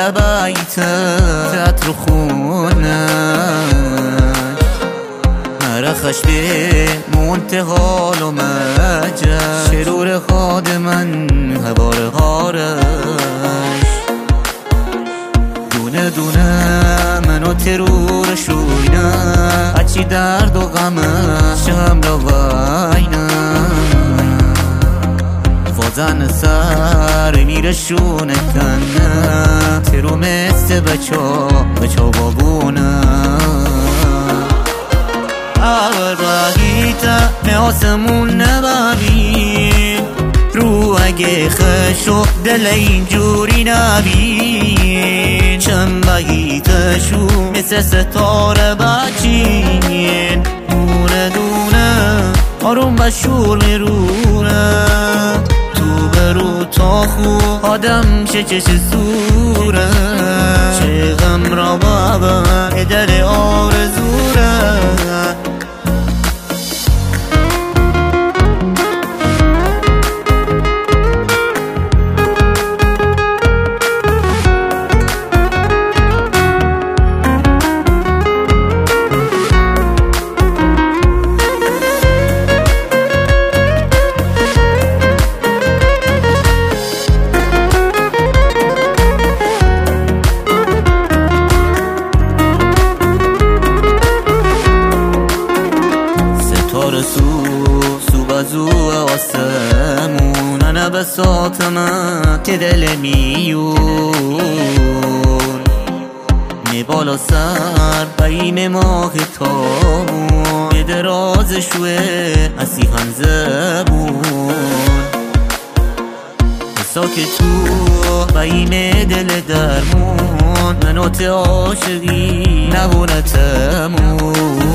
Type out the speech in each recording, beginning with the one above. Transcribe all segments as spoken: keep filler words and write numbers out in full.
بیتت رو خونش مرخش به منتقال و مجش شرور خادمن هوار هارش دونه دونه منو ترور شوینه هچی درد و غمش هم را وینه وازن سر میره شونه کنه ترو مثل بچا بچا بابونه اول راهیتا نه آسمون نبابین رو اگه خشو دل اینجوری نبین چند بگیتشو مثل ستاره بچین دونه دونه آروم و شور میرونه تو برو تا خو آدم چه چش زوره چه غم را بابا دل آرزوره سو سو بازو آسمون انا بساط من که دل میون می بالا سر بین ماه تامون به دراز شوه اسیحن زبون ساکت تو بین دل درمون منوت عاشقی نبونه تمون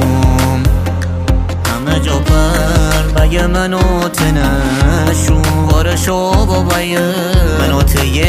جا پر بگه منو تنشون بارشو با بگه منو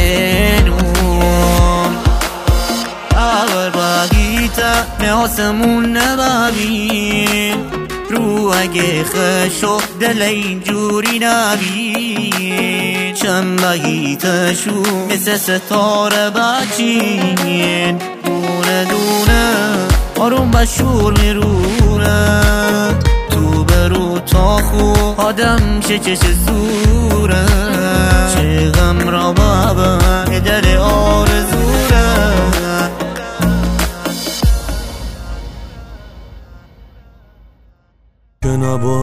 تینون اول بگیتا نه آسمون نبابین رو اگه خشو دل اینجوری نبین چند بگیتشو مثل ستاره بچین دونه دونه آروم و شور میرونه برو تا خو آدم چه چش زوره چه غم را بابا دل آرزوره